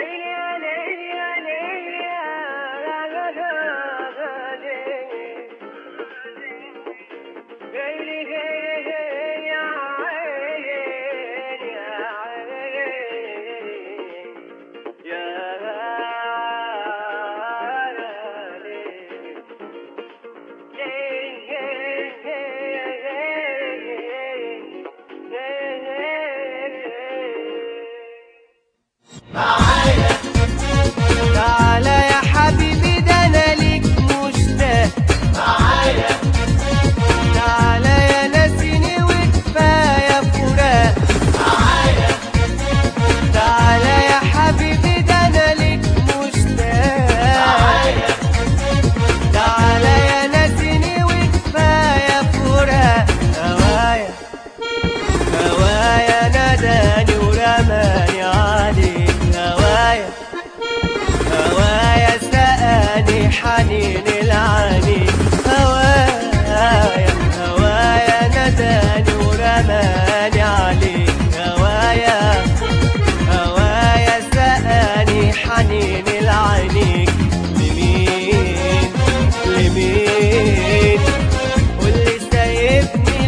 حنين العاني هوايا هوايا نداني ورماني عليه هوايا هوايا سقاني حنين العينيك لمين لمين واللي سايبني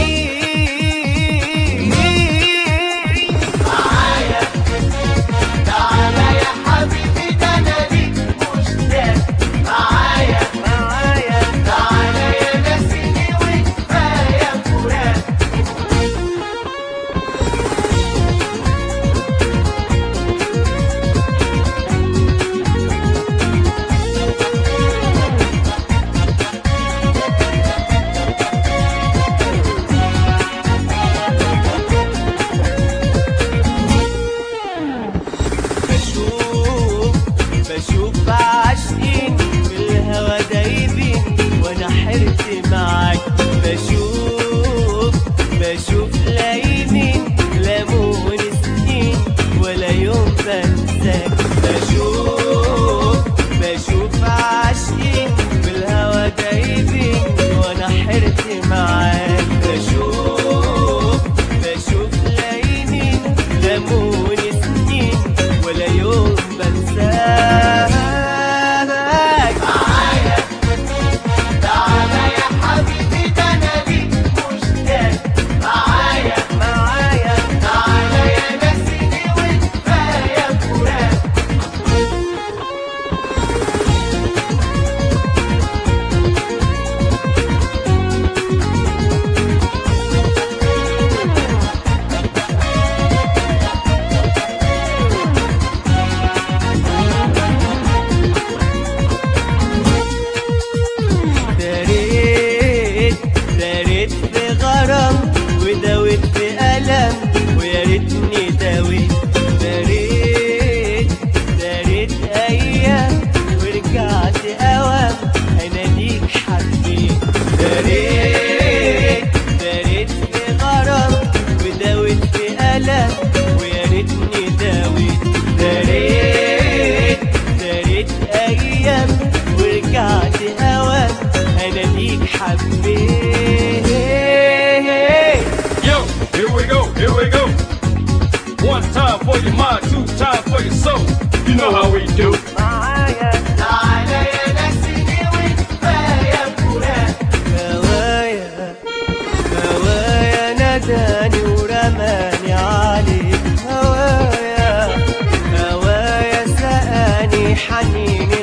لمين معايا تعالى يا حبيبي ده انا ليك مشتاق معايا تعالى يا ناسيني وكفايه فراق بشوف عاشقين بالهوى دايبين وانا حرت معاك بشوف لايمين لامون سنين ولا يوم بنساك بشوف عاشقين بالهوى دايبين وانا حرت معاك بشوف لايمين لامون سنين ولا يوم بنساك وداويت في ألم ويا ريتني داويت داريت أيام ورجعت أوام أنا ليك حبيت داريت في غرام وداويت في ألم ويا ريتني داويت داريت أيام ورجعت أوام أنا ليك حبيت. Here we go. One time for your mind, two time for your soul. You know how we do. معايا تعالى يا ناسيني وكفاية فراق هوايا نداني ورماني عليك هوايا سقاني حنين